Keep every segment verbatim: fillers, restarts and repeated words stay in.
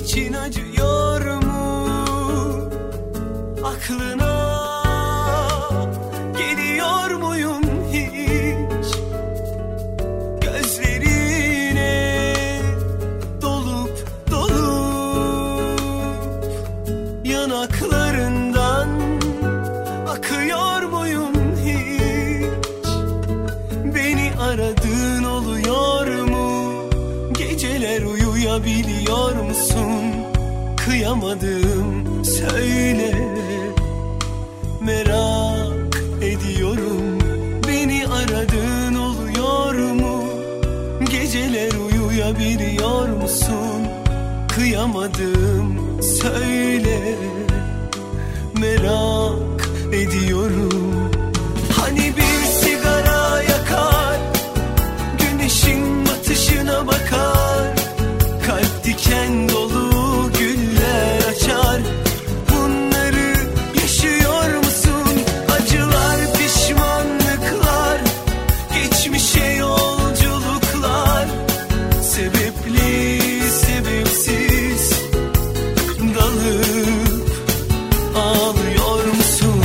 İçin acıyor mu? Aklına geliyor muyum hiç? Gözlerine dolup dolup yanaklarından akıyor muyum hiç? Beni aradığın oluyor mu? Geceler uyuyabiliyor musun? Kıyamadım, söyle. Merak ediyorum, beni aradığın oluyor mu? Geceler uyuyabiliyor musun? Kıyamadım, söyle. Merak ediyorum. Hani bir sigara yakar, güneşin batışına bakar, kalp diken dolu güller açar. Bunları yaşıyor musun? Acılar, pişmanlıklar, geçmişe yolculuklar, sebepli sebepsiz dalıp ağlıyor musun?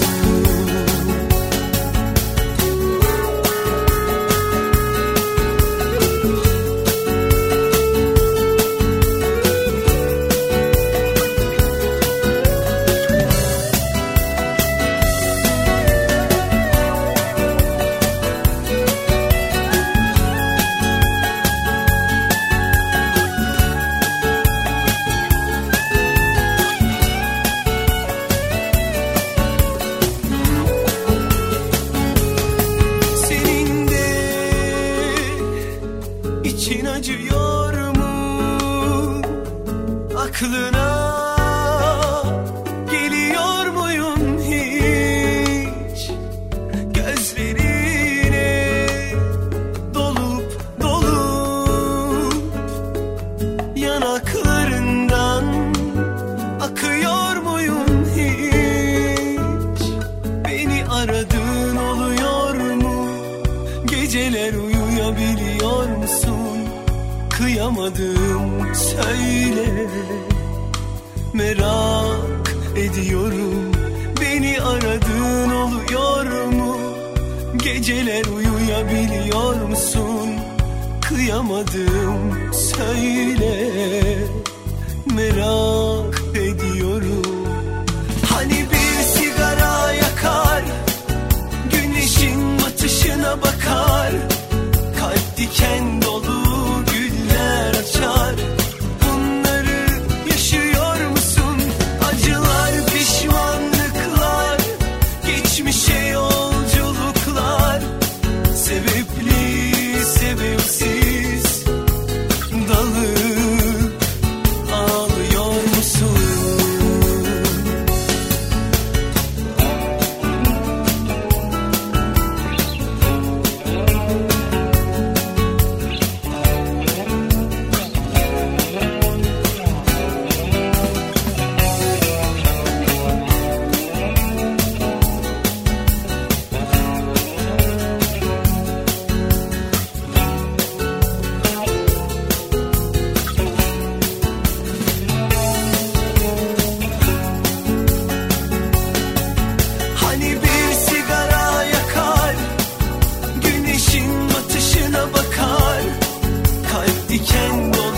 Senin de için acıyor mu? Aklına geliyor muyum hiç? Gözlerine dolup dolup yanaklarından akıyor muyum hiç? Beni aradığın oluyor mu? Geceler uyuyabiliyor musun? Kıyamadım, söyle. Merak ediyorum, beni aradığın oluyor mu? Geceler uyuyabiliyor musun? Kıyamadım, söyle. Merak ediyorum. Hani bir sigara yakar, güneşin batışına bakar, kalp diken dolu güller açar. Bunları yaşıyor musun? Acılar, pişmanlıklar, geçmişe yolculuklar, sebepli sebepsiz dalıp ağlıyor musun? Hani bir sigara yakar, güneşin batışına bakar, kalp diken dolu